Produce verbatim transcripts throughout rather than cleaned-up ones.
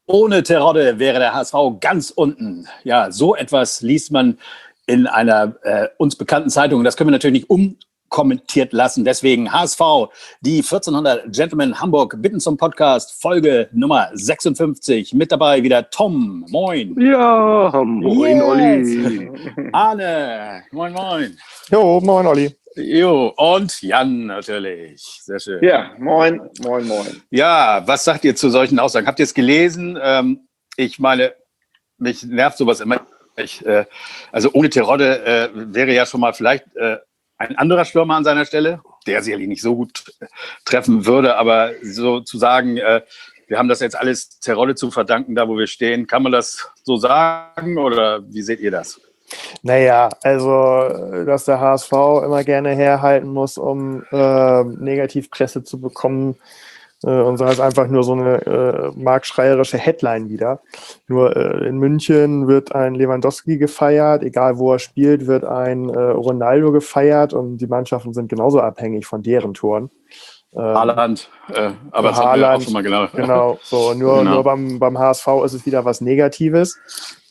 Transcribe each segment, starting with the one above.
Ohne Terodde wäre der H S V ganz unten. Ja, so etwas liest man in einer äh, uns bekannten Zeitung. Das können wir natürlich nicht unkommentiert lassen. Deswegen H S V, die vierzehnhundert Gentlemen Hamburg bitten zum Podcast, Folge Nummer sechsundfünfzig. Mit dabei wieder Tom. Moin. Ja, moin, yes. Olli. Arne. Moin, moin. Jo, moin, Olli. Jo, und Jan natürlich. Sehr schön. Ja, moin, moin, moin. Ja, was sagt ihr zu solchen Aussagen? Habt ihr es gelesen? Ähm, ich meine, mich nervt sowas immer. Ich, äh, also ohne Terodde äh, wäre ja schon mal vielleicht äh, ein anderer Stürmer an seiner Stelle, der sicherlich nicht so gut äh, treffen würde, aber so zu sagen, äh, wir haben das jetzt alles Terodde zu verdanken, da wo wir stehen, kann man das so sagen oder wie seht ihr das? Naja, also, dass der H S V immer gerne herhalten muss, um äh, Negativpresse zu bekommen, äh, und sei es einfach nur so eine äh, marktschreierische Headline wieder. Nur äh, in München wird ein Lewandowski gefeiert, egal wo er spielt, wird ein äh, Ronaldo gefeiert und die Mannschaften sind genauso abhängig von deren Toren. Ähm, Haaland, äh, aber das Haaland, hatten wir auch schon mal genau. Genau, so, nur, genau. nur beim, beim H S V ist es wieder was Negatives.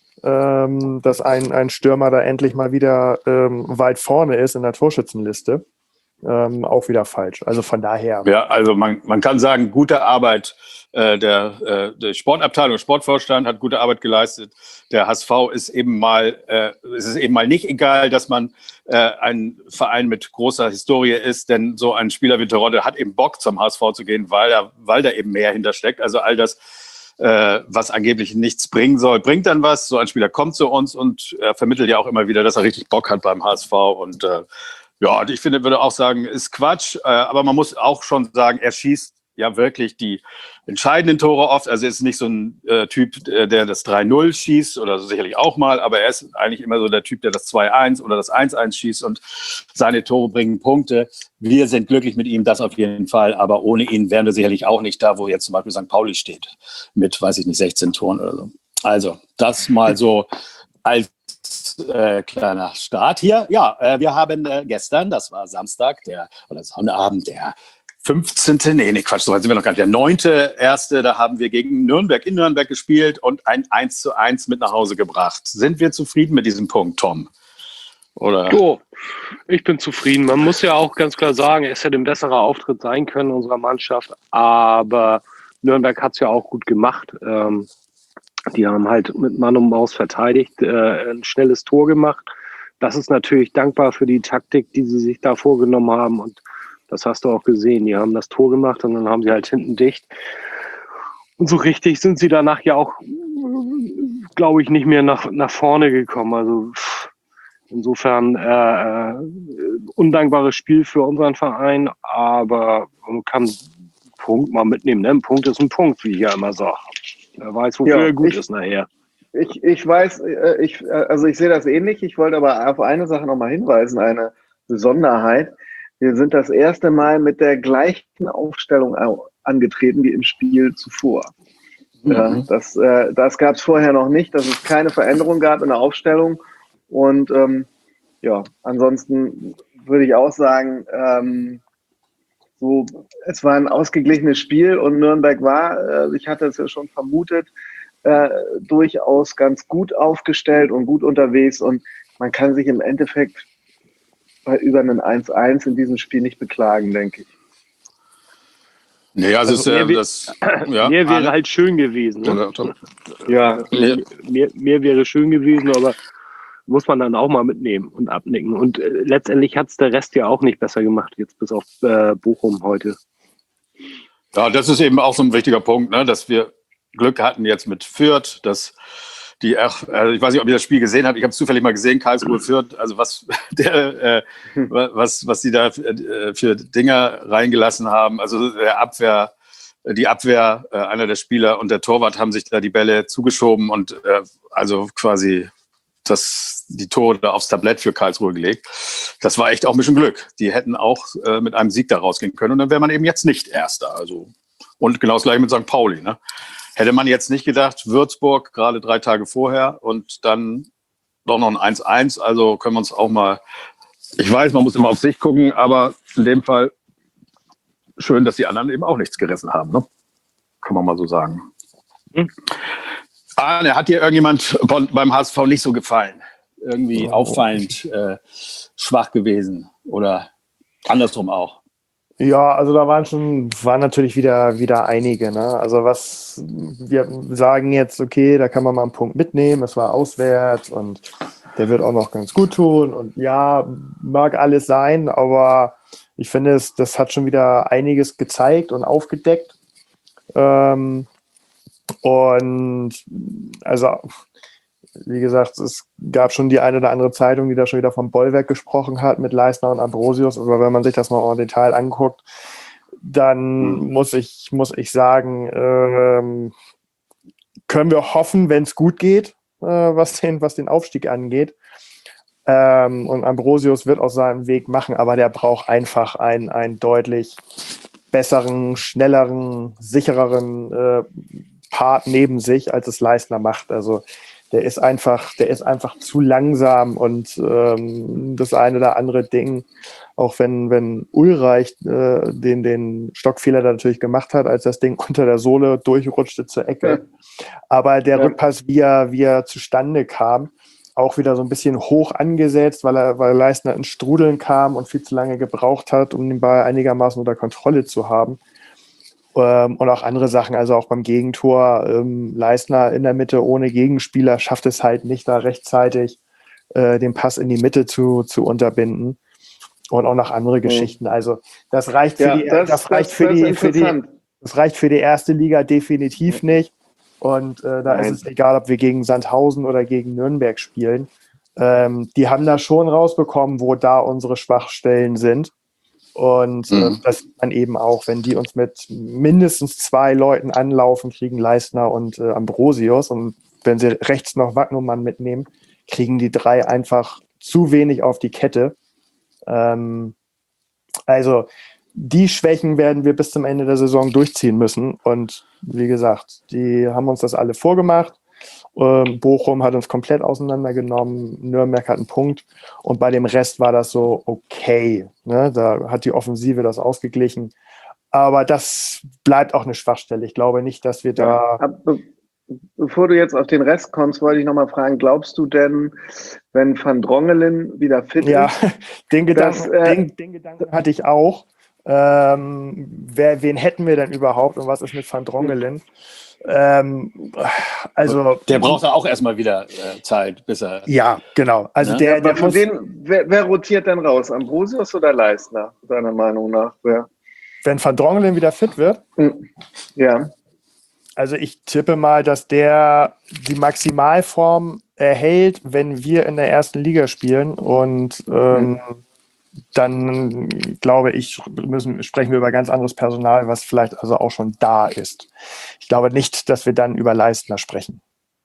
Ähm, dass ein, ein Stürmer da endlich mal wieder ähm, weit vorne ist in der Torschützenliste, ähm, auch wieder falsch. Also von daher. Ja, also man, man kann sagen, gute Arbeit. Äh, der, äh, der Sportabteilung, Sportvorstand hat gute Arbeit geleistet. Der H S V ist eben mal, äh, es ist eben mal nicht egal, dass man äh, ein Verein mit großer Historie ist, denn so ein Spieler wie Terodde hat eben Bock zum H S V zu gehen, weil er, weil da eben mehr hintersteckt. Also all das, Äh, was angeblich nichts bringen soll, bringt dann was. So ein Spieler kommt zu uns und er vermittelt ja auch immer wieder, dass er richtig Bock hat beim H S V. Und äh, ja, ich finde, würde auch sagen, ist Quatsch. Äh, aber man muss auch schon sagen, er schießt ja wirklich die entscheidenden Tore oft. Also er ist nicht so ein äh, Typ, der das drei null schießt oder so, sicherlich auch mal, aber er ist eigentlich immer so der Typ, der das zwei eins oder das eins eins schießt und seine Tore bringen Punkte. Wir sind glücklich mit ihm, das auf jeden Fall, aber ohne ihn wären wir sicherlich auch nicht da, wo jetzt zum Beispiel Sankt Pauli steht, mit, weiß ich nicht, sechzehn Toren oder so. Also das mal so als äh, kleiner Start hier. Ja, äh, wir haben äh, gestern, das war Samstag, der oder Sonnabend, der fünfzehnte Nee, nee, Quatsch, so weit sind wir noch gar nicht. Der neunte erste da haben wir gegen Nürnberg in Nürnberg gespielt und ein eins zu eins mit nach Hause gebracht. Sind wir zufrieden mit diesem Punkt, Tom? Oder? Jo, ich bin zufrieden. Man muss ja auch ganz klar sagen, es hätte ein besserer Auftritt sein können unserer Mannschaft, aber Nürnberg hat es ja auch gut gemacht. Ähm, die haben halt mit Mann und Maus verteidigt, äh, ein schnelles Tor gemacht. Das ist natürlich dankbar für die Taktik, die sie sich da vorgenommen haben und das hast du auch gesehen. Die haben das Tor gemacht und dann haben sie halt hinten dicht. Und so richtig sind sie danach ja auch, glaube ich, nicht mehr nach, nach vorne gekommen. Also insofern äh, undankbares Spiel für unseren Verein, aber man kann einen Punkt mal mitnehmen. Ne? Ein Punkt ist ein Punkt, wie ich ja immer sage. Wer weiß, wofür ja, er gut ich, ist nachher. Ich, ich weiß, ich, also ich sehe das ähnlich. Ich wollte aber auf eine Sache nochmal hinweisen, eine Besonderheit. Wir sind das erste Mal mit der gleichen Aufstellung angetreten wie im Spiel zuvor. Mhm. Das, äh, das gab es vorher noch nicht, dass es keine Veränderung gab in der Aufstellung. Und ähm, ja, ansonsten würde ich auch sagen, ähm, so, es war ein ausgeglichenes Spiel und Nürnberg war, äh, ich hatte es ja schon vermutet, äh, durchaus ganz gut aufgestellt und gut unterwegs. Und man kann sich im Endeffekt bei über einen eins eins in diesem Spiel nicht beklagen, denke ich. Nee, also, also mehr, ist, äh, das, ja, mehr wäre halt schön gewesen. Ne? Ja, mehr, mehr, mehr wäre schön gewesen, aber muss man dann auch mal mitnehmen und abnicken. Und äh, letztendlich hat es der Rest ja auch nicht besser gemacht, jetzt bis auf äh, Bochum heute. Ja, das ist eben auch so ein wichtiger Punkt, ne, dass wir Glück hatten jetzt mit Fürth, dass die, ach, also ich weiß nicht, ob ihr das Spiel gesehen habt, ich habe es zufällig mal gesehen, Karlsruhe Fürth, also was, der, äh, was, was die da für, für Dinger reingelassen haben, also der Abwehr, die Abwehr, äh, einer der Spieler und der Torwart haben sich da die Bälle zugeschoben und äh, also quasi das, die Tore da aufs Tablett für Karlsruhe gelegt. Das war echt auch ein bisschen Glück. Die hätten auch äh, mit einem Sieg da rausgehen können und dann wäre man eben jetzt nicht Erster. Also, und genau das gleiche mit Sankt Pauli, ne? Hätte man jetzt nicht gedacht, Würzburg gerade drei Tage vorher und dann doch noch ein eins eins. Also können wir uns auch mal, ich weiß, man muss immer auf sich gucken, aber in dem Fall schön, dass die anderen eben auch nichts gerissen haben. Ne? Kann man mal so sagen. Hm? Arne, hat dir irgendjemand beim H S V nicht so gefallen? Irgendwie Oh. auffallend äh, schwach gewesen oder andersrum auch? Ja, also da waren schon, waren natürlich wieder, wieder einige, ne? Also was, wir sagen jetzt, okay, da kann man mal einen Punkt mitnehmen, es war auswärts und der wird auch noch ganz gut tun und ja, mag alles sein, aber ich finde, es, das hat schon wieder einiges gezeigt und aufgedeckt. Ähm, und also, wie gesagt, es gab schon die eine oder andere Zeitung, die da schon wieder vom Bollwerk gesprochen hat mit Leistner und Ambrosius, aber wenn man sich das mal im Detail anguckt, dann Hm. muss ich, muss ich sagen, ähm, können wir hoffen, wenn es gut geht, äh, was, den, was den Aufstieg angeht. Ähm, und Ambrosius wird auch seinen Weg machen, aber der braucht einfach einen, einen deutlich besseren, schnelleren, sichereren äh, Part neben sich, als es Leistner macht. Also der ist einfach, der ist einfach zu langsam und ähm, das eine oder andere Ding, auch wenn, wenn Ulreich äh, den, den Stockfehler da natürlich gemacht hat, als das Ding unter der Sohle durchrutschte zur Ecke. Aber der Ja. Rückpass, wie er, wie er zustande kam, auch wieder so ein bisschen hoch angesetzt, weil er, weil Leistner ins Strudeln kam und viel zu lange gebraucht hat, um den Ball einigermaßen unter Kontrolle zu haben. Ähm, und auch andere Sachen, also auch beim Gegentor, ähm, Leistner in der Mitte ohne Gegenspieler schafft es halt nicht, da rechtzeitig äh, den Pass in die Mitte zu, zu unterbinden. Und auch noch andere Geschichten. Also das reicht für Ja, die, das, das reicht das, für das die, ist für die, interessant. das reicht für die erste Liga definitiv nicht. Und äh, da Nein. ist es egal, ob wir gegen Sandhausen oder gegen Nürnberg spielen. Ähm, die haben da schon rausbekommen, wo da unsere Schwachstellen sind. Und äh, Mhm. das sieht man eben auch, wenn die uns mit mindestens zwei Leuten anlaufen, kriegen Leistner und äh, Ambrosius. Und wenn sie rechts noch Wagnumann mitnehmen, kriegen die drei einfach zu wenig auf die Kette. Ähm, also die Schwächen werden wir bis zum Ende der Saison durchziehen müssen. Und wie gesagt, die haben uns das alle vorgemacht. Ähm, Bochum hat uns komplett auseinandergenommen. Nürnberg hat einen Punkt. Und bei dem Rest war das so okay. Ne? Da hat die Offensive das ausgeglichen. Aber das bleibt auch eine Schwachstelle. Ich glaube nicht, dass wir da. Ab, be bevor du jetzt auf den Rest kommst, wollte ich nochmal fragen, glaubst du denn, wenn Van Drongelen wieder fit Ja, ist, den Gedanken, dass, äh, den, den Gedanken hatte ich auch. Ähm, wer, wen hätten wir denn überhaupt und was ist mit Van Drongelen? Ähm, also Der braucht ja auch erstmal wieder äh, Zeit, bis er. ja, genau. Also Ne? der, ja, der für muss, wen, wer, wer rotiert denn raus? Ambrosius oder Leistner, deiner Meinung nach? Wer? wenn Van Drongelen wieder fit wird, Hm. Ja. also ich tippe mal, dass der die Maximalform erhält, wenn wir in der ersten Liga spielen und ähm, dann glaube ich, müssen, sprechen wir über ganz anderes Personal, was vielleicht also auch schon da ist. Ich glaube nicht, dass wir dann über Leistner sprechen.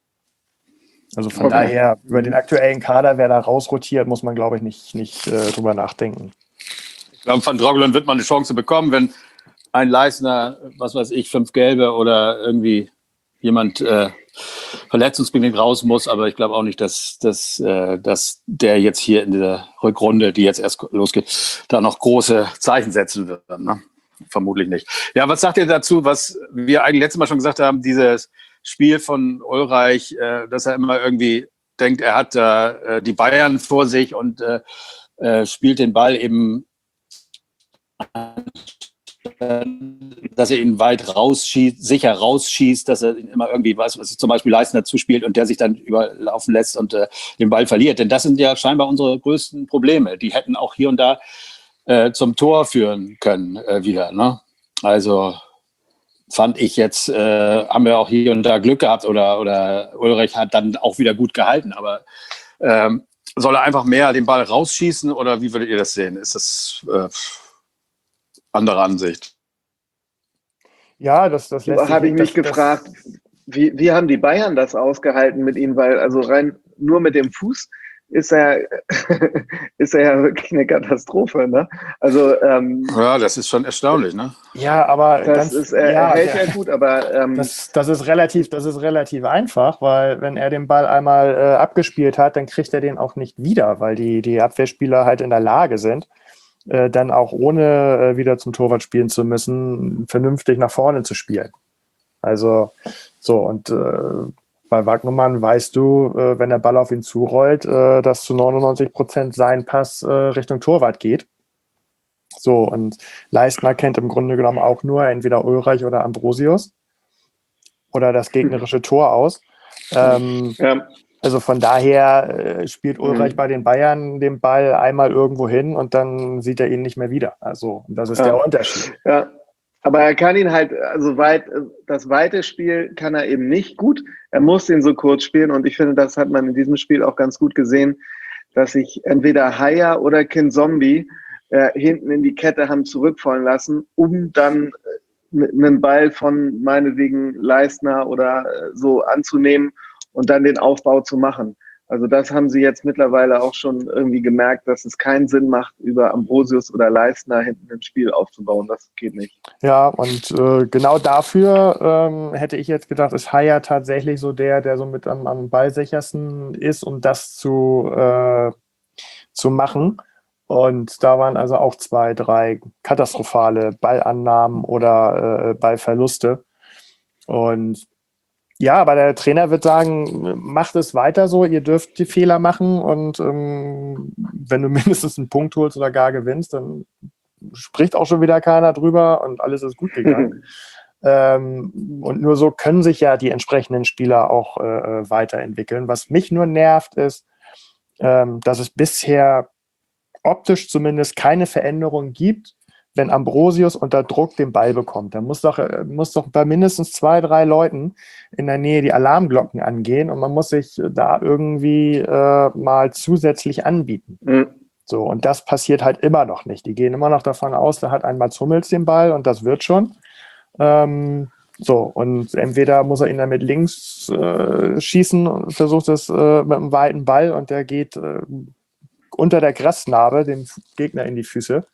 Also von Okay. daher, über den aktuellen Kader, wer da rausrotiert, muss man, glaube ich, nicht, nicht äh, drüber nachdenken. Ich glaube, Van Drongelen wird mal eine Chance bekommen, wenn ein Leistner, was weiß ich, fünf Gelbe oder irgendwie jemand äh, verletzungsbedingt raus muss. Aber ich glaube auch nicht, dass, dass, äh, dass der jetzt hier in der Rückrunde, die jetzt erst losgeht, da noch große Zeichen setzen wird. Ne? Vermutlich nicht. Ja, was sagt ihr dazu, was wir eigentlich letztes Mal schon gesagt haben, dieses Spiel von Ulreich, äh, dass er immer irgendwie denkt, er hat äh, die Bayern vor sich und äh, äh, spielt den Ball eben, dass er ihn weit rausschießt, sicher rausschießt, dass er ihn immer irgendwie, was, was zum Beispiel Leistner zuspielt und der sich dann überlaufen lässt und äh, den Ball verliert. Denn das sind ja scheinbar unsere größten Probleme. Die hätten auch hier und da äh, zum Tor führen können äh, wieder. Ne? Also fand ich jetzt, äh, haben wir auch hier und da Glück gehabt oder, oder Ulrich hat dann auch wieder gut gehalten. Aber ähm, soll er einfach mehr den Ball rausschießen oder wie würdet ihr das sehen? Ist das äh, andere Ansicht? Ja, das, das lässt sich Habe ich mich das, gefragt, das, wie, wie haben die Bayern das ausgehalten mit ihm? Weil also rein nur mit dem Fuß ist er, ist er ja wirklich eine Katastrophe. Ne? Also ähm, Ja, das ist schon erstaunlich, ne? ja, aber das ganz, ist, er, ja, er hält der, ja gut, aber ähm, das, das ist relativ, das ist relativ einfach, weil wenn er den Ball einmal äh, abgespielt hat, dann kriegt er den auch nicht wieder, weil die, die Abwehrspieler halt in der Lage sind, äh, dann auch ohne äh, wieder zum Torwart spielen zu müssen, vernünftig nach vorne zu spielen. Also So, und äh, bei Wagnermann weißt du, äh, wenn der Ball auf ihn zurollt, äh, dass zu neunundneunzig Prozent sein Pass äh, Richtung Torwart geht. So, und Leistner kennt im Grunde genommen auch nur entweder Ulreich oder Ambrosius oder das gegnerische Tor aus. Ähm, Ja. Also von daher äh, spielt Ulreich Mhm. bei den Bayern den Ball einmal irgendwo hin und dann sieht er ihn nicht mehr wieder. Also das ist Ja. der Unterschied. Ja, aber er kann ihn halt, also weit, das weite Spiel kann er eben nicht gut. Er muss ihn so kurz spielen und ich finde, das hat man in diesem Spiel auch ganz gut gesehen, dass sich entweder Haya oder Kinzombie äh, hinten in die Kette haben zurückfallen lassen, um dann äh, einen Ball von meinetwegen Leistner oder äh, so anzunehmen und dann den Aufbau zu machen. Also das haben sie jetzt mittlerweile auch schon irgendwie gemerkt, dass es keinen Sinn macht, über Ambrosius oder Leistner hinten im Spiel aufzubauen. Das geht nicht. Ja, und äh, genau dafür ähm, hätte ich jetzt gedacht, ist Haya tatsächlich so der, der so mit am, am ballsichersten ist, um das zu, äh, zu machen. Und da waren also auch zwei, drei katastrophale Ballannahmen oder äh, Ballverluste. Und ja, aber der Trainer wird sagen, macht es weiter so, ihr dürft die Fehler machen und ähm, wenn du mindestens einen Punkt holst oder gar gewinnst, dann spricht auch schon wieder keiner drüber und alles ist gut gegangen. ähm, und nur so können sich ja die entsprechenden Spieler auch äh, weiterentwickeln. Was mich nur nervt, ist, ähm, dass es bisher optisch zumindest keine Veränderung gibt, wenn Ambrosius unter Druck den Ball bekommt. Da muss doch, muss doch bei mindestens zwei, drei Leuten in der Nähe die Alarmglocken angehen und man muss sich da irgendwie äh, mal zusätzlich anbieten. Mhm. So, und das passiert halt immer noch nicht. Die gehen immer noch davon aus, da hat ein Mats Hummels den Ball und das wird schon. Ähm, so, und entweder muss er ihn dann mit links äh, schießen und versucht es äh, mit einem weiten Ball und der geht äh, unter der Grasnarbe dem Gegner in die Füße.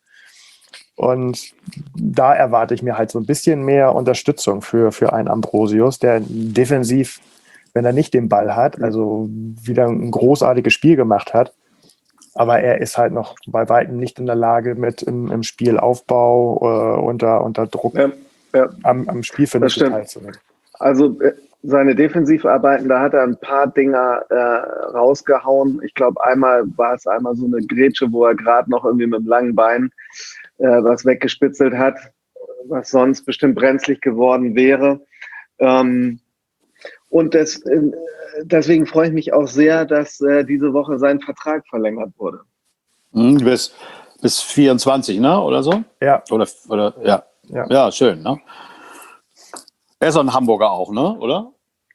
Und da erwarte ich mir halt so ein bisschen mehr Unterstützung für, für einen Ambrosius, der defensiv, wenn er nicht den Ball hat, also wieder ein großartiges Spiel gemacht hat. Aber er ist halt noch bei weitem nicht in der Lage, mit im, im Spielaufbau äh, unter, unter Druck Ja, ja. am, am Spielfinish teilzunehmen. Also äh, seine Defensivarbeiten, da hat er ein paar Dinger äh, rausgehauen. Ich glaube, einmal war es einmal so eine Grätsche, wo er gerade noch irgendwie mit dem langen Bein äh, was weggespitzelt hat, was sonst bestimmt brenzlig geworden wäre. Ähm, und das, äh, deswegen freue ich mich auch sehr, dass äh, diese Woche sein Vertrag verlängert wurde. Mhm, bis, bis vierundzwanzig, ne? Oder so? Ja. Oder, oder ja. Ja. Ja, schön, ne? Er ist ein Hamburger auch, ne? Oder?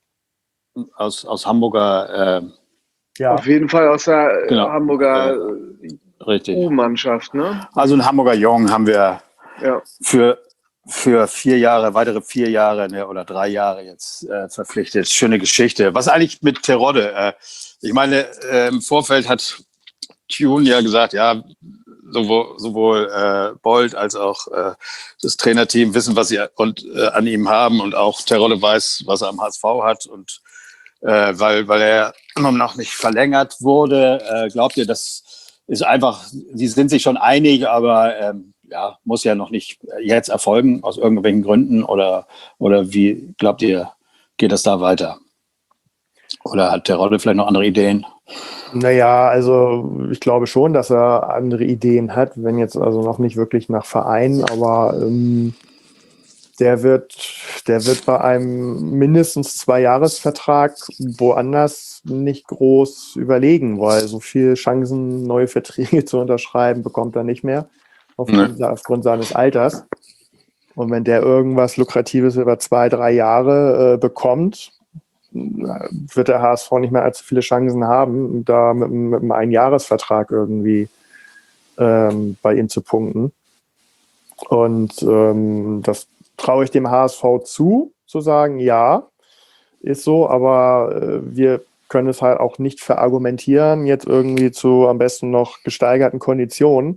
Aus, aus Hamburger. Äh, Ja. Auf jeden Fall aus der Genau. Hamburger richtig. U-Mannschaft, ne? Also einen Hamburger Jungen haben wir Ja. für, für vier Jahre, weitere vier Jahre ne, oder drei Jahre jetzt äh, verpflichtet. Schöne Geschichte. Was eigentlich mit Terodde? Äh, ich meine, äh, im Vorfeld hat Tune ja gesagt, ja, sowohl, sowohl äh, Bold als auch äh, das Trainerteam wissen, was sie und, äh, an ihm haben und auch Terodde weiß, was er am H S V hat und äh, weil, weil er immer noch nicht verlängert wurde. Äh, glaubt ihr, das ist einfach, sie sind sich schon einig, aber ähm, ja, muss ja noch nicht jetzt erfolgen, aus irgendwelchen Gründen oder, oder wie glaubt ihr, geht das da weiter? Oder hat Terodde vielleicht noch andere Ideen? Naja, also ich glaube schon, dass er andere Ideen hat, wenn jetzt also noch nicht wirklich nach Verein, aber ähm, der wird, der wird bei einem mindestens Zwei-Jahres-Vertrag woanders nicht groß überlegen, weil so viele Chancen, neue Verträge zu unterschreiben, bekommt er nicht mehr aufgrund, nee. aufgrund seines Alters. Und wenn der irgendwas Lukratives über zwei, drei Jahre äh, bekommt, wird der H S V nicht mehr allzu viele Chancen haben, da mit, mit einem Einjahresvertrag irgendwie ähm, bei ihm zu punkten. Und ähm, das traue ich dem H S V zu, zu sagen, ja, ist so, aber äh, wir können es halt auch nicht verargumentieren, jetzt irgendwie zu am besten noch gesteigerten Konditionen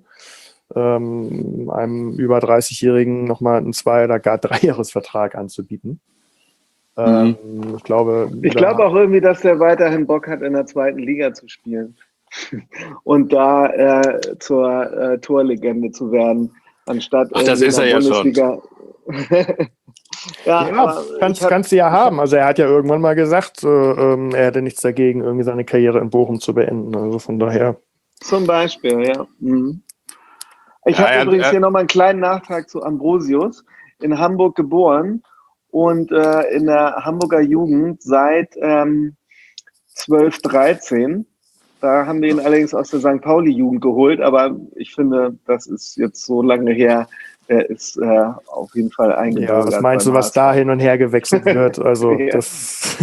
ähm, einem über dreißigjährigen nochmal einen Zwei- oder gar Dreijahresvertrag anzubieten. Ähm, mhm. Ich glaube, ich glaube auch irgendwie, dass der weiterhin Bock hat, in der zweiten Liga zu spielen und da äh, zur äh, Torlegende zu werden, anstatt Ach, das in ist der er Bundesliga. Ja, schon. Ja, Ja, aber kannst, ich hab- kannst du ja ich hab- haben. Also er hat ja irgendwann mal gesagt, äh, ähm, er hätte nichts dagegen, irgendwie seine Karriere in Bochum zu beenden. Also von daher. Zum Beispiel, ja. Mhm. Ich Ja, habe ja, übrigens äh, hier nochmal einen kleinen Nachtrag zu Ambrosius. In Hamburg geboren und äh, in der Hamburger Jugend seit ähm, zwölf, dreizehn. Da haben wir ihn allerdings aus der Sankt Pauli-Jugend geholt, aber ich finde, das ist jetzt so lange her. Er ist äh, auf jeden Fall Ja, eingebürgert. was meinst du, beim was da H S V. hin und her gewechselt wird? Also Ja. das.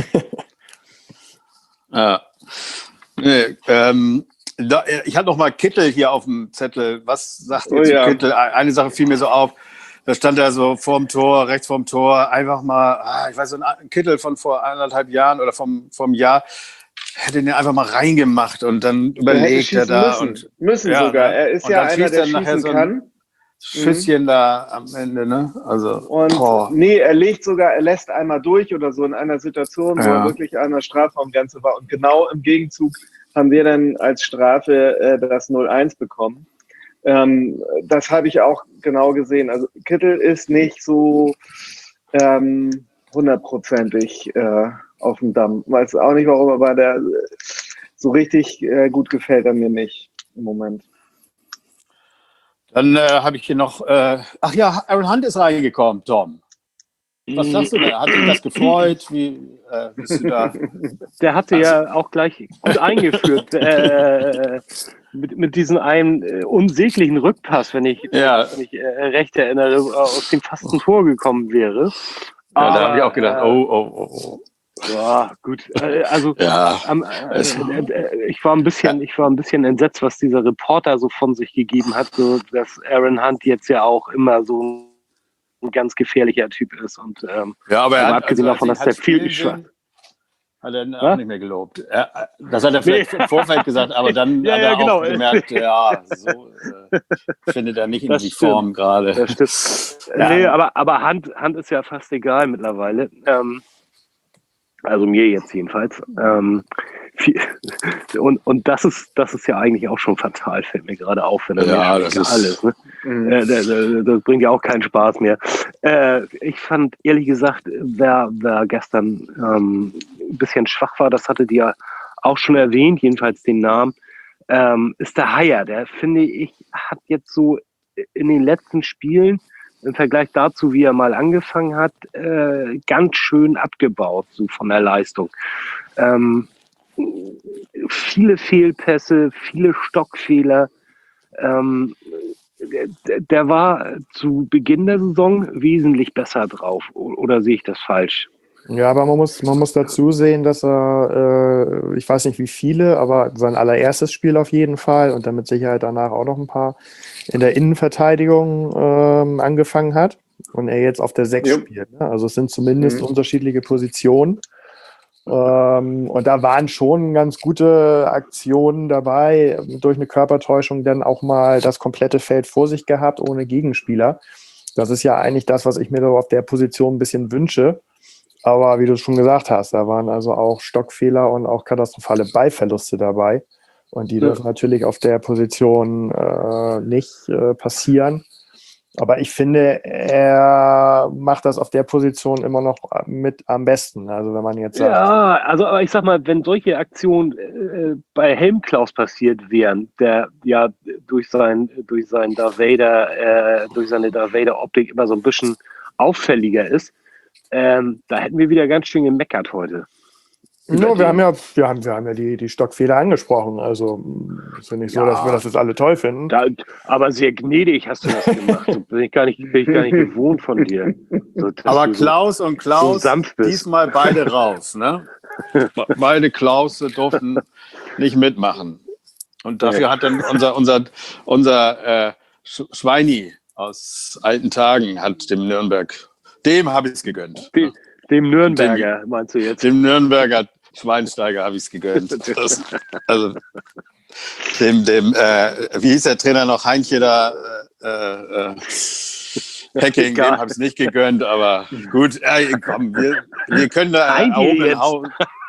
Ja. Nee, ähm, da, ich hatte noch mal Kittel hier auf dem Zettel. Was sagt ihr Oh zu ja. Kittel? Eine Sache fiel mir so auf. Da stand er so vorm Tor, rechts vorm Tor, einfach mal, ah, ich weiß, so ein Kittel von vor eineinhalb Jahren oder vom, vom Jahr, hätte den einfach mal reingemacht und dann Er hätte überlegt er schießen da müssen. und Müssen ja, sogar. ne? Er ist Und ja dann einer, schießt der er nachher schießen so ein kann. Schüsschen da am Ende, ne? Also, Und boah. nee, er legt sogar, er lässt einmal durch oder so in einer Situation, wo Ja. er wirklich an der Strafraumgrenze war. Und genau im Gegenzug haben wir dann als Strafe äh, das null eins bekommen. Ähm, das habe ich auch genau gesehen. Also Kittel ist nicht so ähm, hundertprozentig äh, auf dem Damm. Weiß auch nicht warum, aber der so richtig äh, gut gefällt er mir nicht im Moment. Dann äh, habe ich hier noch, äh, ach ja, Aaron Hunt ist reingekommen, Tom. Was sagst du da? Hat dich das gefreut? Wie äh, bist du da? Der hatte Also- ja auch gleich gut eingeführt äh, mit, mit diesem einen äh, unsäglichen Rückpass, wenn ich Ja. wenn ich äh, recht erinnere, aus dem fast ein Tor gekommen wäre. Ja, da habe ich Aber, auch gedacht, äh, oh, oh, oh, oh. Ja, gut. Äh, Also Ja, ähm, äh, es- äh, ich war ein bisschen, ich war ein bisschen entsetzt, was dieser Reporter so von sich gegeben hat, so dass Aaron Hunt jetzt ja auch immer so ein ganz gefährlicher Typ ist und ähm, ja, aber er aber hat, abgesehen also, davon, als dass ich der hat viel spielen schwach. sehen, hat er Ja? auch nicht mehr gelobt. Er, das hat er vielleicht Nee. im Vorfeld gesagt, aber dann Ja, hat ja, er genau. auch gemerkt, ja, so äh, findet er nicht in Das die stimmt. Form gerade. Das stimmt. Ja. Nee, aber, aber Hand, Hand ist ja fast egal mittlerweile. Ähm, also mir jetzt jedenfalls. Ähm, viel, und, und das ist, das ist ja eigentlich auch schon fatal, fällt mir gerade auf, wenn er Ja, mir das egal ist- ist. Ne? Mhm. Äh, das, das bringt ja auch keinen Spaß mehr. Äh, ich fand, ehrlich gesagt, wer, wer gestern ähm, ein bisschen schwach war, das hatte die ja auch schon erwähnt, jedenfalls den Namen, ähm, ist der Haier. Der, finde ich, hat jetzt so in den letzten Spielen im Vergleich dazu, wie er mal angefangen hat, äh, ganz schön abgebaut, so von der Leistung. Ähm, viele Fehlpässe, viele Stockfehler. Ähm, der, der war zu Beginn der Saison wesentlich besser drauf. Oder sehe ich das falsch? Ja, aber man muss, man muss dazu sehen, dass er, äh, ich weiß nicht wie viele, aber sein allererstes Spiel auf jeden Fall und dann mit Sicherheit danach auch noch ein paar in der Innenverteidigung ähm, angefangen hat und er jetzt auf der sechs Jo. spielt. Ne? Also es sind zumindest Mhm. unterschiedliche Positionen. Ähm, und da waren schon ganz gute Aktionen dabei, durch eine Körpertäuschung dann auch mal das komplette Feld vor sich gehabt, ohne Gegenspieler. Das ist ja eigentlich das, was ich mir so auf der Position ein bisschen wünsche. Aber wie du schon gesagt hast, da waren also auch Stockfehler und auch katastrophale Ballverluste dabei. Und die Ja. dürfen natürlich auf der Position äh, nicht äh, passieren. Aber ich finde, er macht das auf der Position immer noch mit am besten. Also wenn man jetzt sagt, Ja, also aber ich sag mal, wenn solche Aktionen äh, bei Helmklaus passiert wären, der ja durch sein durch sein Darth Vader, äh, durch seine Darth Vader Optik immer so ein bisschen auffälliger ist, ähm, da hätten wir wieder ganz schön gemeckert heute. no, wir haben ja, wir haben, wir haben ja die, die Stockfehler angesprochen. Also ist ja nicht so, Ja. dass wir das jetzt alle toll finden. Da, aber sehr gnädig hast du das gemacht. So bin ich gar nicht, bin ich gar nicht gewohnt von dir. So, dass Aber du so- Klaus und Klaus, so sanft bist. diesmal beide raus. Ne? Beide Klaus durften nicht mitmachen. Und dafür hat dann unser, unser, unser äh, Sch- Schweini aus alten Tagen hat dem Nürnberg, dem habe ich es gegönnt. Dem, dem Nürnberger, meinst du jetzt? Dem Nürnberger Schweinsteiger habe ich es gegönnt. Das, also dem, dem äh, wie hieß der Trainer noch, Heinche da, äh, äh, Hacking, Egal. dem habe ich es nicht gegönnt, aber gut, äh, komm, wir, wir können da Heinche erhobenen jetzt. Hau-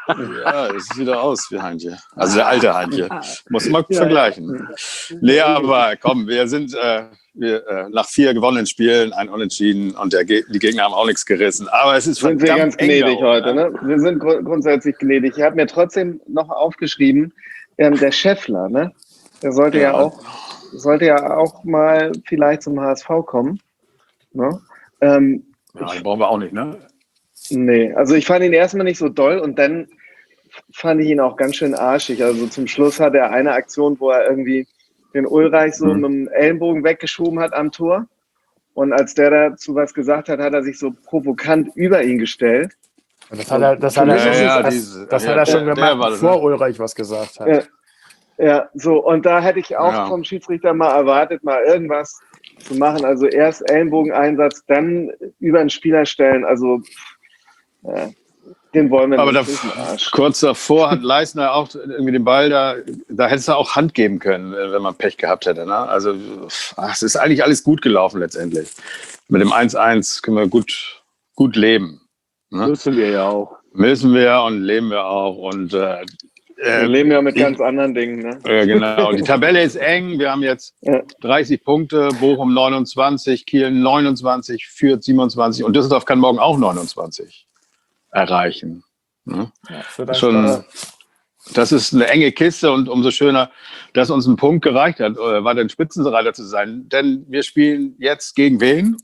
Ja, es sieht wieder aus wie Heintje. Also der alte Heintje. Muss man ja, vergleichen. Ja. Nee, aber komm, wir sind äh, wir, äh, nach vier gewonnenen Spielen ein Unentschieden und der Ge- die Gegner haben auch nichts gerissen. Aber es ist sind wir ganz gnädig heute. Ne? Wir sind gru- grundsätzlich gnädig. Ich habe mir trotzdem noch aufgeschrieben, ähm, der Scheffler, ne? der sollte ja. ja auch sollte ja auch mal vielleicht zum H S V kommen. Ne? Ähm, ja, den brauchen wir auch nicht, ne? Nee, also ich fand ihn erstmal nicht so doll und dann fand ich ihn auch ganz schön arschig. Also zum Schluss hat er eine Aktion, wo er irgendwie den Ulreich so mhm. mit dem Ellenbogen weggeschoben hat am Tor. Und als der dazu was gesagt hat, hat er sich so provokant über ihn gestellt. Das hat er, das hat er, ja, schon, ja, das, diese, das ja, hat er schon der, gemacht, der war, bevor Ulreich was gesagt hat. Ja, ja, so. Und da hätte ich auch ja. vom Schiedsrichter mal erwartet, mal irgendwas zu machen. Also erst Ellenbogeneinsatz, dann über den Spieler stellen. Also ja, den wollen wir aber nicht. Da, kurz davor hat Leisner auch irgendwie den Ball da, da hätte es auch Hand geben können, wenn man Pech gehabt hätte. Ne? Also ach, es ist eigentlich alles gut gelaufen letztendlich. Mit dem eins eins können wir gut, gut leben. Ne? Müssen wir ja auch. Müssen wir und leben wir auch. Und äh, wir leben ja mit ich, ganz anderen Dingen. Ne? Äh, genau. Die Tabelle ist eng. Wir haben jetzt ja. dreißig Punkte, Bochum neunundzwanzig, Kiel neunundzwanzig, Fürth siebenundzwanzig und Düsseldorf kann morgen auch neunundzwanzig erreichen. Ne? Ja, Schon, das ist eine enge Kiste und umso schöner, dass uns ein Punkt gereicht hat, war den Spitzenreiter zu sein. Denn wir spielen jetzt gegen wen?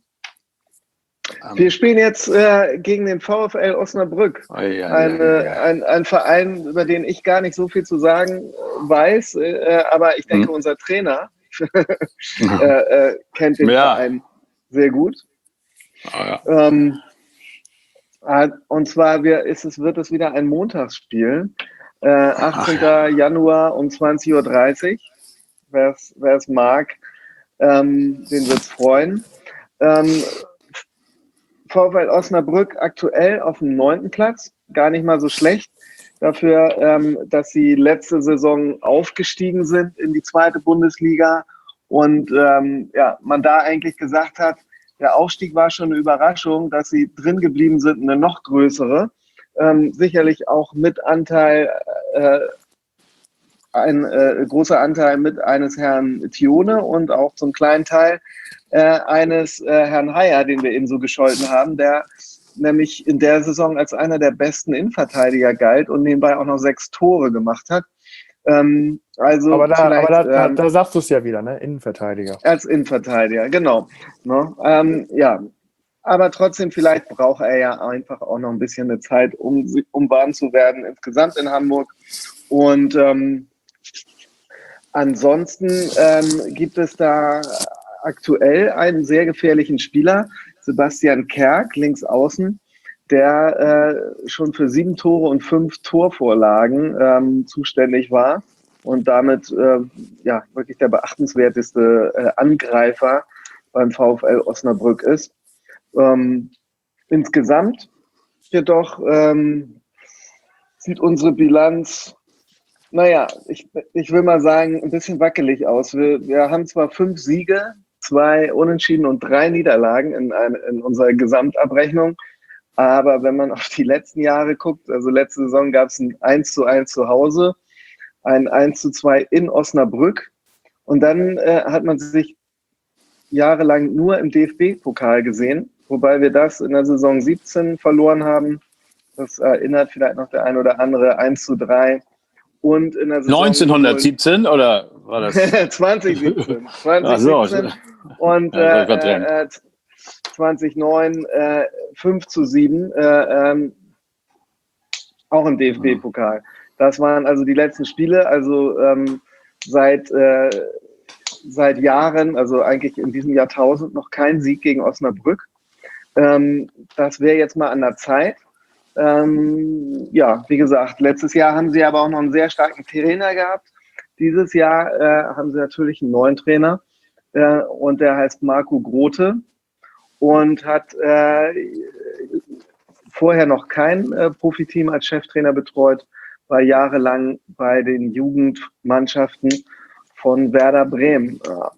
Wir spielen jetzt äh, gegen den VfL Osnabrück. Oh, ja, ein, ja, ja. Ein, ein Verein, über den ich gar nicht so viel zu sagen weiß, äh, aber ich denke, hm. unser Trainer äh, äh, kennt den ja. Verein sehr gut. Oh, ähm, und zwar wir, ist es, wird es wieder ein Montagsspiel. Äh, achtzehnten Januar um zwanzig Uhr dreißig. Wer es mag, ähm, den wird es freuen. Ähm, VfL Osnabrück aktuell auf dem neunten Platz, gar nicht mal so schlecht. Dafür, ähm, dass sie letzte Saison aufgestiegen sind in die zweite Bundesliga und ähm, ja, man da eigentlich gesagt hat, der Aufstieg war schon eine Überraschung, dass sie drin geblieben sind, eine noch größere. Ähm, sicherlich auch mit Anteil, äh, ein äh, großer Anteil mit eines Herrn Thione und auch zum kleinen Teil äh, eines äh, Herrn Heyer, den wir eben so gescholten haben, der nämlich in der Saison als einer der besten Innenverteidiger galt und nebenbei auch noch sechs Tore gemacht hat. Ähm, also aber da, aber da, da, ähm, da sagst du es ja wieder, ne? Innenverteidiger. Als Innenverteidiger, genau. Ne? Ähm, ja, aber trotzdem, vielleicht braucht er ja einfach auch noch ein bisschen eine Zeit, um, um warm zu werden insgesamt in Hamburg. Und ähm, ansonsten ähm, gibt es da aktuell einen sehr gefährlichen Spieler, Sebastian Kerk, links außen, der äh, schon für sieben Tore und fünf Torvorlagen ähm, zuständig war und damit äh, ja wirklich der beachtenswerteste äh, Angreifer beim VfL Osnabrück ist. Ähm, insgesamt jedoch ähm, sieht unsere Bilanz, naja, ich, ich will mal sagen, ein bisschen wackelig aus. Wir, wir haben zwar fünf Siege, zwei Unentschieden und drei Niederlagen in, ein, in unserer Gesamtabrechnung, aber wenn man auf die letzten Jahre guckt, also letzte Saison gab es ein eins zu eins zu Hause, ein eins zu zwei in Osnabrück und dann äh, hat man sich jahrelang nur im D F B-Pokal gesehen, wobei wir das in der Saison siebzehn verloren haben. Das erinnert vielleicht noch der ein oder andere, eins zu drei. Und in der Saison neunzehnhundertsiebzehn oder war das? zwanzig siebzehn. zwanzig siebzehn Ach so. Und ja, äh, äh, zwanzig neun äh, fünf zu sieben, äh, ähm, auch im D F B-Pokal. Das waren also die letzten Spiele, also ähm, seit, äh, seit Jahren, also eigentlich in diesem Jahrtausend noch kein Sieg gegen Osnabrück. Ähm, das wäre jetzt mal an der Zeit. Ähm, ja, wie gesagt, letztes Jahr haben sie aber auch noch einen sehr starken Trainer gehabt. Dieses Jahr äh, haben sie natürlich einen neuen Trainer äh, und der heißt Marco Grote und hat äh, vorher noch kein äh, Profiteam als Cheftrainer betreut, war jahrelang bei den Jugendmannschaften von Werder Bremen. Ja.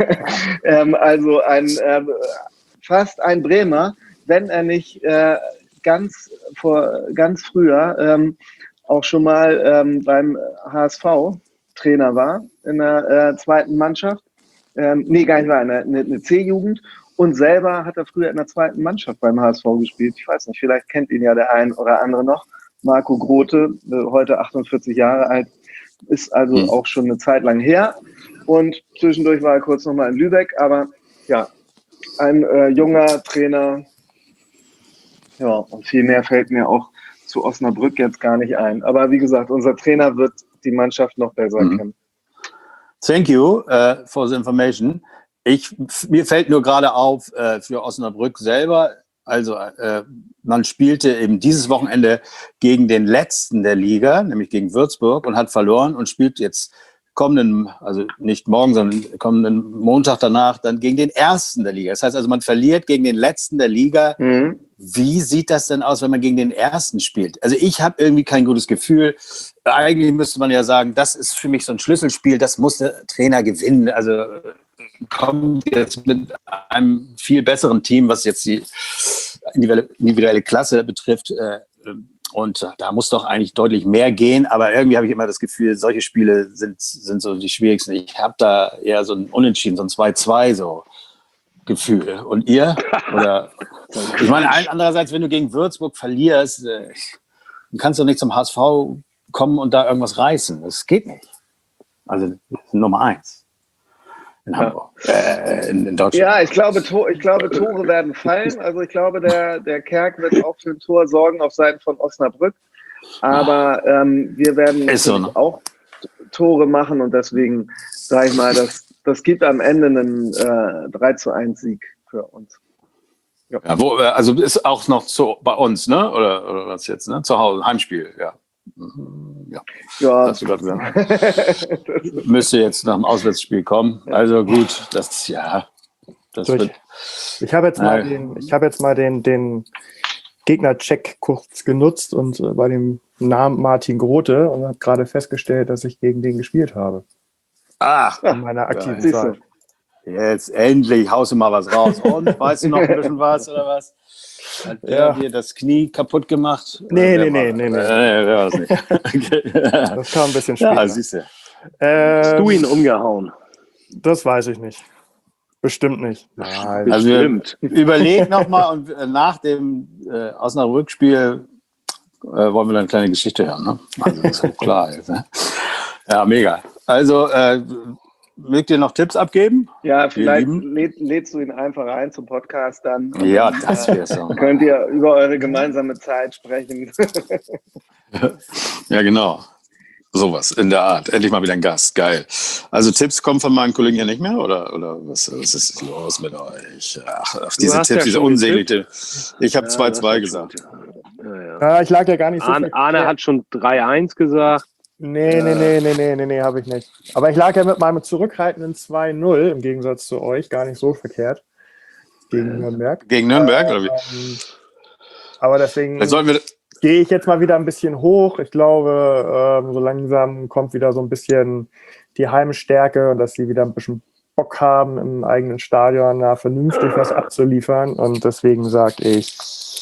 ähm, also ein äh, fast ein Bremer, wenn er nicht äh, ganz vor ganz früher ähm, auch schon mal ähm, beim H S V Trainer war in der äh, zweiten Mannschaft. Ähm, nee, gar nicht wahr, eine, eine, eine C-Jugend. Und selber hat er früher in der zweiten Mannschaft beim H S V gespielt. Ich weiß nicht, vielleicht kennt ihn ja der ein oder andere noch. Marco Grote, heute achtundvierzig Jahre alt, ist also mhm. auch schon eine Zeit lang her. Und zwischendurch war er kurz nochmal in Lübeck. Aber ja, ein äh, junger Trainer. Ja, und viel mehr fällt mir auch zu Osnabrück jetzt gar nicht ein. Aber wie gesagt, unser Trainer wird die Mannschaft noch besser mhm. kennen. Thank you uh, for the information. Ich, mir fällt nur gerade auf, äh, für Osnabrück selber, also äh, man spielte eben dieses Wochenende gegen den Letzten der Liga, nämlich gegen Würzburg, und hat verloren und spielt jetzt kommenden, also nicht morgen, sondern kommenden Montag danach dann gegen den Ersten der Liga. Das heißt also, man verliert gegen den Letzten der Liga. Mhm. Wie sieht das denn aus, wenn man gegen den Ersten spielt? Also ich habe irgendwie kein gutes Gefühl. Eigentlich müsste man ja sagen, das ist für mich so ein Schlüsselspiel, das muss der Trainer gewinnen. Also kommt jetzt mit einem viel besseren Team, was jetzt die individuelle Klasse betrifft. Und da muss doch eigentlich deutlich mehr gehen. Aber irgendwie habe ich immer das Gefühl, solche Spiele sind, sind so die schwierigsten. Ich habe da eher so ein Unentschieden, so ein zwei zwei so Gefühl. Und ihr? Oder ich meine, andererseits, wenn du gegen Würzburg verlierst, dann kannst du nicht zum H S V kommen und da irgendwas reißen. Das geht nicht. Also Nummer eins. In Hamburg, ja. äh, in, in Deutschland. Ja, ich glaube, to- ich glaube, Tore werden fallen. Also ich glaube, der, der Kerk wird auch für ein Tor sorgen auf Seiten von Osnabrück. Aber ähm, wir werden so, ne? auch Tore machen und deswegen sage ich mal, das, das gibt am Ende einen äh, drei zu eins Sieg für uns. Ja. Ja, wo, also ist auch noch zu, bei uns, ne? Oder, oder was jetzt, ne? Zu Hause, Heimspiel, ja. Ja, ja. Hast du gerade gesagt. Müsste jetzt nach dem Auswärtsspiel kommen. Also gut, das ja. Das so, wird, ich ich habe jetzt mal, den, ich hab jetzt mal den, den Gegner-Check kurz genutzt und äh, bei dem Namen Martin Grote und habe gerade festgestellt, dass ich gegen den gespielt habe. Ach, in meiner aktiven ja, Zeit. Jetzt endlich haust du mal was raus. Und weißt du noch ein bisschen was oder was? Hat der Ja. dir das Knie kaputt gemacht? Nee, Oder nee, wer nee, nee, war- nee. Äh, wer war das nicht? Okay. Das kam ein bisschen später. Ja, siehst du. Hast du ihn Ähm, umgehauen? das weiß ich nicht. Bestimmt nicht. Nein. Also Stimmt. überleg nochmal und äh, nach dem äh, Osnabrück-Spiel äh, wollen wir dann eine kleine Geschichte hören. Ne? Also das ist ja klar. Jetzt, ne? Ja, mega. Also äh, mögt ihr noch Tipps abgeben? Ja, vielleicht Lieben. läd, lädst du ihn einfach ein zum Podcast dann. Und Ja, dann, das äh, wäre so. Könnt ihr über eure gemeinsame Zeit sprechen. Ja, genau. Sowas in der Art. Endlich mal wieder ein Gast. Geil. Also Tipps kommen von meinen Kollegen ja nicht mehr? Oder, oder was, was ist los mit euch? Ach, auf diese hast Tipps, ja diese schon unsägliche. Ich habe Ja, zwei das zwei hat gesagt. schon- Ja, ja. Ja, ich lag ja gar nicht so Arne, viel. Arne hat schon drei eins gesagt. Nee, nee, nee, nee, nee, nee, nee, habe ich nicht. Aber ich lag ja mit meinem zurückhaltenden zwei null im Gegensatz zu euch gar nicht so verkehrt gegen Nürnberg. Gegen Nürnberg? Oder wie? Ähm, aber deswegen Vielleicht sollten wir. gehe ich jetzt mal wieder ein bisschen hoch. Ich glaube, ähm, so langsam kommt wieder so ein bisschen die Heimstärke und dass sie wieder ein bisschen Bock haben, im eigenen Stadion da vernünftig was abzuliefern. Und deswegen sage ich,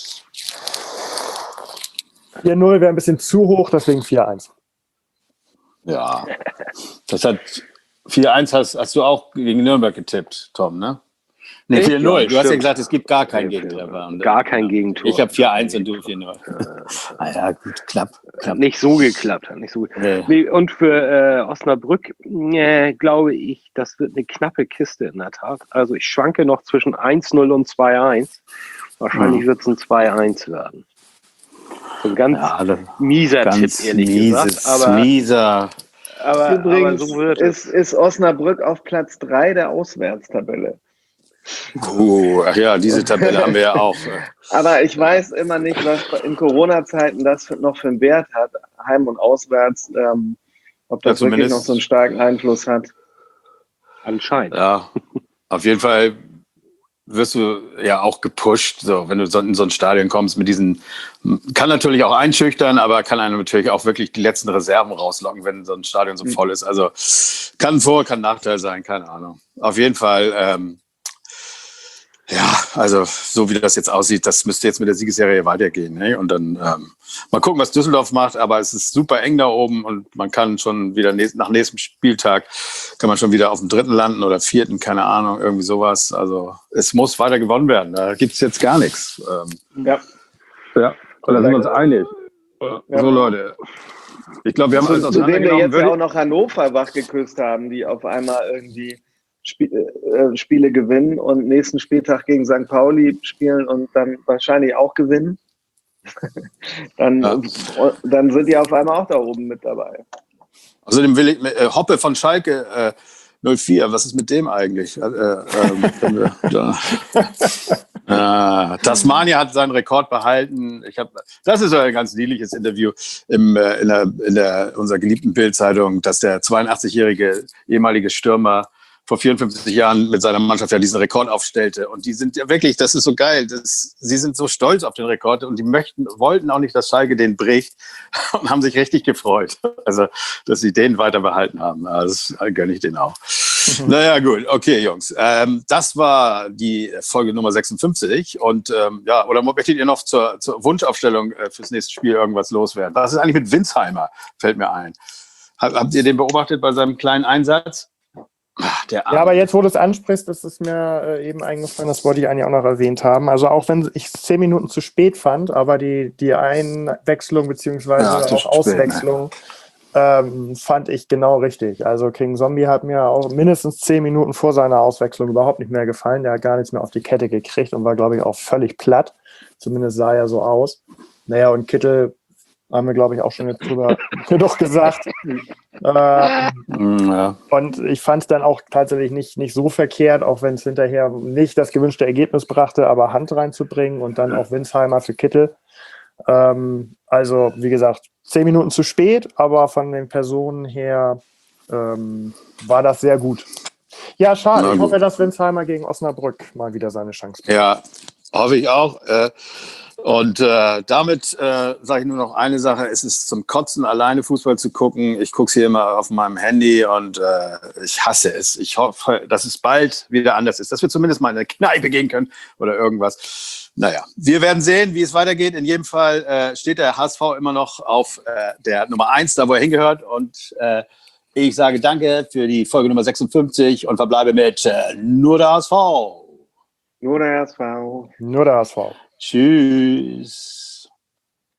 vier null wäre ein bisschen zu hoch, deswegen vier eins. Ja. Das hat vier eins hast, hast du auch gegen Nürnberg getippt, Tom, ne? Nee, Ich? vier null. Ja, Du hast ja stimmt. gesagt, es gibt gar keinen Gegentreffer. Und, Gar kein Gegentor. Ich habe vier eins und du vier null. Ah ja, gut, klapp. Hat klapp. nicht so geklappt. Hat nicht so Nee. nee, und für äh, Osnabrück äh, glaube ich, das wird eine knappe Kiste in der Tat. Also ich schwanke noch zwischen eins null und zwei eins. Wahrscheinlich Mhm. wird es ein zwei eins werden. So ein ganz Ja, das- mieser Ganz Tipp, ehrlich mieses, gesagt. Aber, mieser. aber, aber Übrigens so wird ist, es. ist Osnabrück auf Platz drei der Auswärtstabelle. Uh, ach ja, diese Tabelle haben wir ja auch. Aber ich weiß immer nicht, was in Corona-Zeiten das für, noch für einen Wert hat, heim und auswärts, ähm, ob das Ja, wirklich zumindest- noch so einen starken Einfluss hat. Anscheinend. Ja, auf jeden Fall wirst du ja auch gepusht, so wenn du so in so ein Stadion kommst mit diesen, kann natürlich auch einschüchtern, aber kann einem natürlich auch wirklich die letzten Reserven rauslocken, wenn so ein Stadion so voll ist. Also kann Vor-, kann Nachteil sein, keine Ahnung. Auf jeden Fall, ähm, Ja, also so wie das jetzt aussieht, das müsste jetzt mit der Siegesserie weitergehen. Ne? Und dann ähm, mal gucken, was Düsseldorf macht. Aber es ist super eng da oben und man kann schon wieder nächst, nach nächstem Spieltag kann man schon wieder auf dem dritten landen oder vierten, keine Ahnung, irgendwie sowas. Also es muss weiter gewonnen werden. Da gibt's jetzt gar nichts. Ähm, Ja. Ja, da sind wir uns einig. Ja. So Leute, ich glaube, wir haben alles Zu, zu denen wir auseinandergenommen. jetzt ja Würde- auch noch Hannover wachgeküsst haben, die auf einmal irgendwie Spie äh, Spiele gewinnen und nächsten Spieltag gegen Sankt Pauli spielen und dann wahrscheinlich auch gewinnen. dann, Ja. dann sind die auf einmal auch da oben mit dabei. Außerdem will ich, äh, Hoppe von Schalke äh, null vier, was ist mit dem eigentlich? Äh, äh, wenn wir, da, äh, Tasmania hat seinen Rekord behalten. Ich hab, das ist ein ganz niedliches Interview im, äh, in, der, in der, unserer geliebten Bild-Zeitung, dass der zweiundachtzig-jährige ehemalige Stürmer vor vierundfünfzig Jahren mit seiner Mannschaft ja diesen Rekord aufstellte. Und die sind ja wirklich, das ist so geil. Das, sie sind so stolz auf den Rekord und die möchten, wollten auch nicht, dass Schalke den bricht und haben sich richtig gefreut. Also, dass sie den weiter behalten haben. Das gönne ich denen auch. Mhm. Naja, gut. Okay, Jungs. Ähm, das war die Folge Nummer sechsundfünfzig. Und ähm, ja, oder möchtet ihr noch zur, zur Wunschaufstellung äh, fürs nächste Spiel irgendwas loswerden? Was ist eigentlich mit Winsheimer? Fällt mir ein. Hab, habt ihr den beobachtet bei seinem kleinen Einsatz? Ach, der Ja, aber jetzt, wo du es ansprichst, ist es mir äh, eben eingefallen, das wollte ich eigentlich auch noch erwähnt haben. Also auch wenn ich es zehn Minuten zu spät fand, aber die, die Einwechslung beziehungsweise Ja, auch Auswechslung ähm, fand ich genau richtig. Also King Zombie hat mir auch mindestens zehn Minuten vor seiner Auswechslung überhaupt nicht mehr gefallen. Der hat gar nichts mehr auf die Kette gekriegt und war, glaube ich, auch völlig platt. Zumindest sah er so aus. Naja, und Kittel haben wir, glaube ich, auch schon jetzt drüber genug gesagt. Äh, ja. Und ich fand es dann auch tatsächlich nicht, nicht so verkehrt, auch wenn es hinterher nicht das gewünschte Ergebnis brachte, aber Hand reinzubringen und dann auch Winsheimer für Kittel. Ähm, also, wie gesagt, zehn Minuten zu spät, aber von den Personen her ähm, war das sehr gut. Ja, schade. Ich hoffe, dass Winsheimer gegen Osnabrück mal wieder seine Chance bekommt. Ja, hoffe ich auch. Äh, Und äh, damit äh, sage ich nur noch eine Sache. Es ist zum Kotzen, alleine Fußball zu gucken. Ich gucke es hier immer auf meinem Handy und äh, ich hasse es. Ich hoffe, dass es bald wieder anders ist, dass wir zumindest mal in eine Kneipe gehen können oder irgendwas. Naja, wir werden sehen, wie es weitergeht. In jedem Fall äh, steht der H S V immer noch auf äh, der Nummer eins, da wo er hingehört. Und äh, ich sage danke für die Folge Nummer sechsundfünfzig und verbleibe mit äh, nur der H S V. Nur der H S V. Nur der H S V. Tschüss.